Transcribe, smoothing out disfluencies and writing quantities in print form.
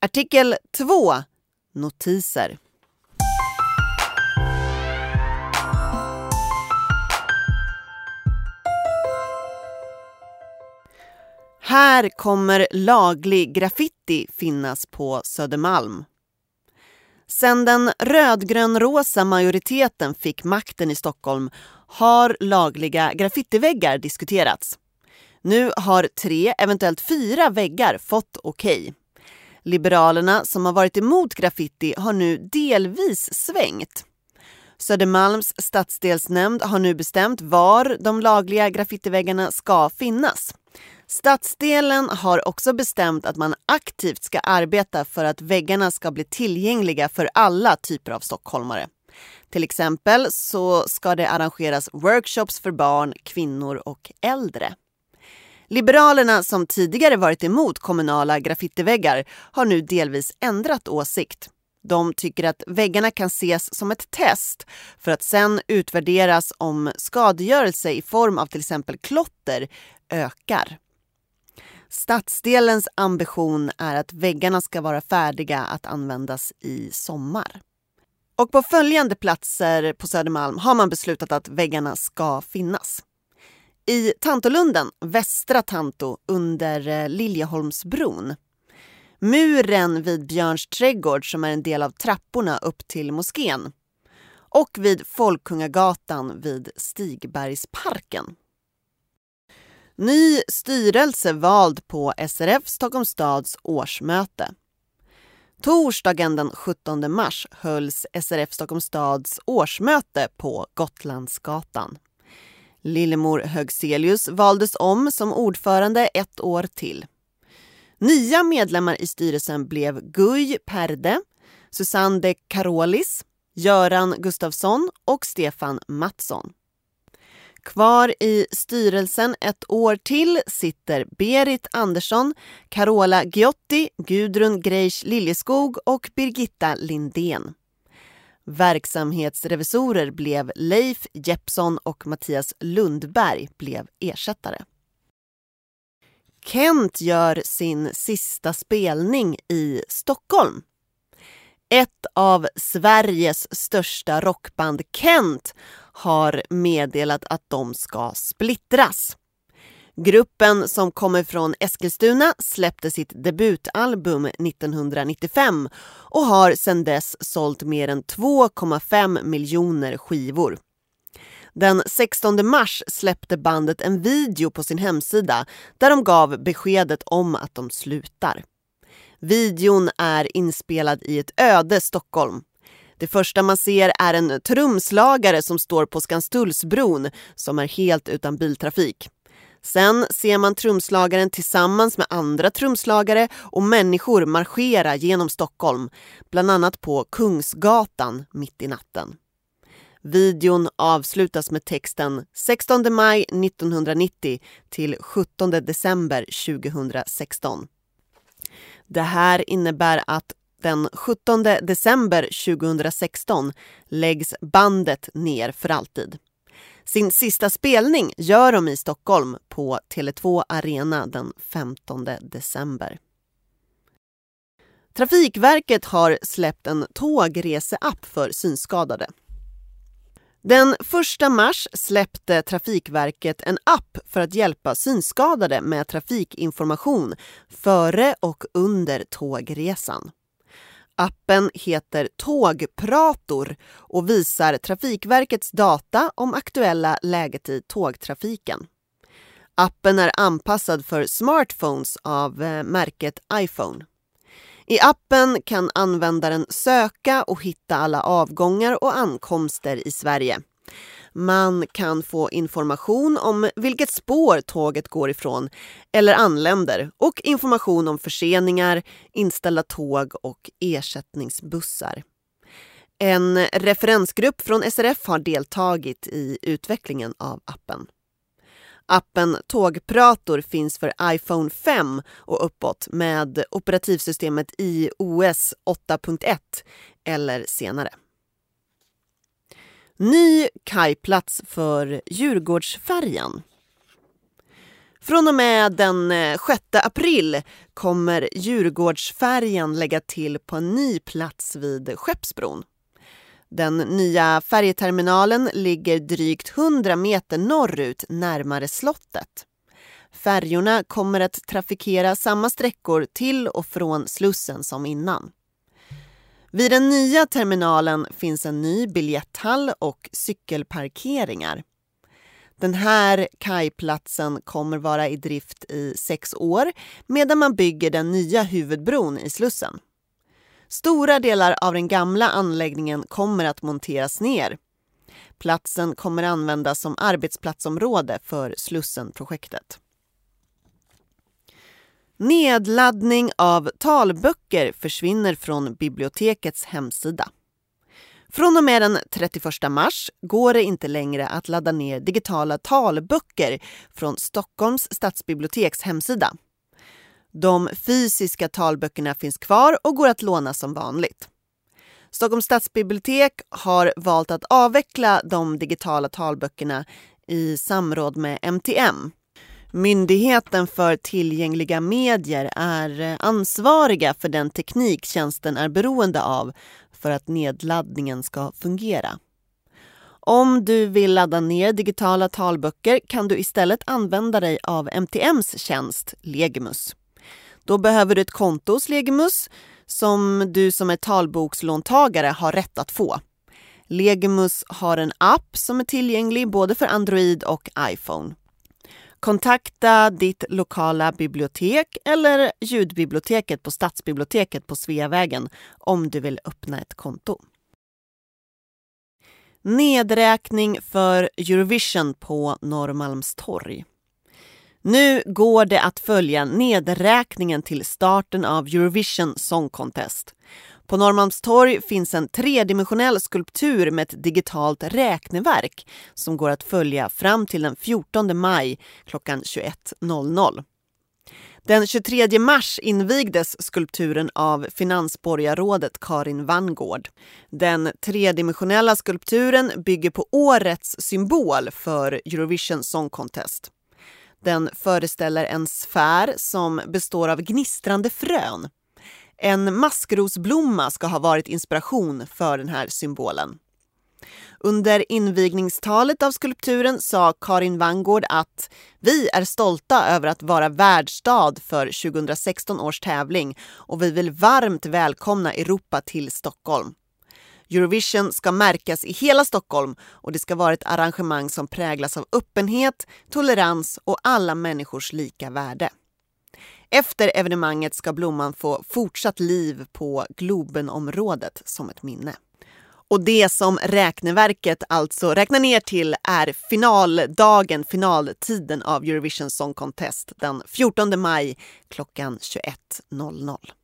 Artikel 2. Notiser. Här kommer laglig graffiti finnas på Södermalm. Sedan den rödgrön-rosa majoriteten fick makten i Stockholm har lagliga graffitiväggar diskuterats. Nu har 3, eventuellt 4 väggar fått okej. Liberalerna som har varit emot graffiti har nu delvis svängt. Södermalms stadsdelsnämnd har nu bestämt var de lagliga graffitiväggarna ska finnas. Stadsdelen har också bestämt att man aktivt ska arbeta för att väggarna ska bli tillgängliga för alla typer av stockholmare. Till exempel så ska det arrangeras workshops för barn, kvinnor och äldre. Liberalerna som tidigare varit emot kommunala graffitiväggar har nu delvis ändrat åsikt. De tycker att väggarna kan ses som ett test för att sen utvärderas om skadegörelse i form av till exempel klotter ökar. Stadsdelens ambition är att väggarna ska vara färdiga att användas i sommar. Och på följande platser på Södermalm har man beslutat att väggarna ska finnas. I Tantolunden, Västra Tanto under Liljeholmsbron. Muren vid Björns trädgård som är en del av trapporna upp till moskén. Och vid Folkungagatan vid Stigbergsparken. Ny styrelse vald på SRF Stockholms stads årsmöte. Torsdagen den 17 mars hölls SRF Stockholms stads årsmöte på Gotlandsgatan. Lillemor Högselius valdes om som ordförande 1 år till. Nya medlemmar i styrelsen blev Guy Perde, Susanne de Carolis, Göran Gustafsson och Stefan Mattsson. Kvar i styrelsen 1 år till sitter Berit Andersson, Carola Giotti, Gudrun Greisch Liljeskog och Birgitta Lindén. Verksamhetsrevisorer blev Leif Jeppsson och Mattias Lundberg blev ersättare. Kent gör sin sista spelning i Stockholm. Ett av Sveriges största rockband, Kent, har meddelat att de ska splittras. Gruppen som kommer från Eskilstuna släppte sitt debutalbum 1995 och har sedan dess sålt mer än 2,5 miljoner skivor. Den 16 mars släppte bandet en video på sin hemsida där de gav beskedet om att de slutar. Videon är inspelad i ett öde Stockholm. Det första man ser är en trumslagare som står på Skanstullsbron som är helt utan biltrafik. Sen ser man trumslagaren tillsammans med andra trumslagare och människor marschera genom Stockholm, bland annat på Kungsgatan mitt i natten. Videon avslutas med texten 16 maj 1990 till 17 december 2016. Det här innebär att den 17 december 2016 läggs bandet ner för alltid. Sin sista spelning gör de i Stockholm på Tele2 Arena den 15 december. Trafikverket har släppt en tågreseapp för synskadade. Den 1 mars släppte Trafikverket en app för att hjälpa synskadade med trafikinformation före och under tågresan. Appen heter Tågprator och visar Trafikverkets data om aktuella läget i tågtrafiken. Appen är anpassad för smartphones av märket iPhone. I appen kan användaren söka och hitta alla avgångar och ankomster i Sverige. Man kan få information om vilket spår tåget går ifrån eller anländer och information om förseningar, inställda tåg och ersättningsbussar. En referensgrupp från SRF har deltagit i utvecklingen av appen. Appen Tågprator finns för iPhone 5 och uppåt med operativsystemet iOS 8.1 eller senare. Ny kajplats för Djurgårdsfärjan. Från och med den 6 april kommer Djurgårdsfärjan lägga till på en ny plats vid Skeppsbron. Den nya färjeterminalen ligger drygt 100 meter norrut närmare slottet. Färjorna kommer att trafikera samma sträckor till och från Slussen som innan. Vid den nya terminalen finns en ny biljetthall och cykelparkeringar. Den här kajplatsen kommer vara i drift i 6 år medan man bygger den nya huvudbron i Slussen. Stora delar av den gamla anläggningen kommer att monteras ner. Platsen kommer användas som arbetsplatsområde för Slussen-projektet. Nedladdning av talböcker försvinner från bibliotekets hemsida. Från och med den 31 mars går det inte längre att ladda ner digitala talböcker från Stockholms stadsbiblioteks hemsida. De fysiska talböckerna finns kvar och går att låna som vanligt. Stockholms stadsbibliotek har valt att avveckla de digitala talböckerna i samråd med MTM. Myndigheten för tillgängliga medier är ansvariga för den teknik tjänsten är beroende av för att nedladdningen ska fungera. Om du vill ladda ner digitala talböcker kan du istället använda dig av MTMs tjänst Legimus. Då behöver du ett konto hos Legimus som du som är talbokslåntagare har rätt att få. Legimus har en app som är tillgänglig både för Android och iPhone. Kontakta ditt lokala bibliotek eller ljudbiblioteket på Stadsbiblioteket på Sveavägen om du vill öppna ett konto. Nedräkning för Eurovision på Norrmalmstorg. Nu går det att följa nedräkningen till starten av Eurovision Song Contest. På Norrmalmstorg finns en tredimensionell skulptur med ett digitalt räkneverk som går att följa fram till den 14 maj klockan 21.00. Den 23 mars invigdes skulpturen av finansborgarrådet Karin Vangård. Den tredimensionella skulpturen bygger på årets symbol för Eurovision Song Contest. Den föreställer en sfär som består av gnistrande frön. En maskrosblomma ska ha varit inspiration för den här symbolen. Under invigningstalet av skulpturen sa Karin Vangård att vi är stolta över att vara värdstad för 2016 års tävling och vi vill varmt välkomna Europa till Stockholm. Eurovision ska märkas i hela Stockholm och det ska vara ett arrangemang som präglas av öppenhet, tolerans och alla människors lika värde. Efter evenemanget ska blomman få fortsatt liv på Globenområdet som ett minne. Och det som räkneverket alltså räknar ner till är finaltiden av Eurovision Song Contest den 14 maj klockan 21.00.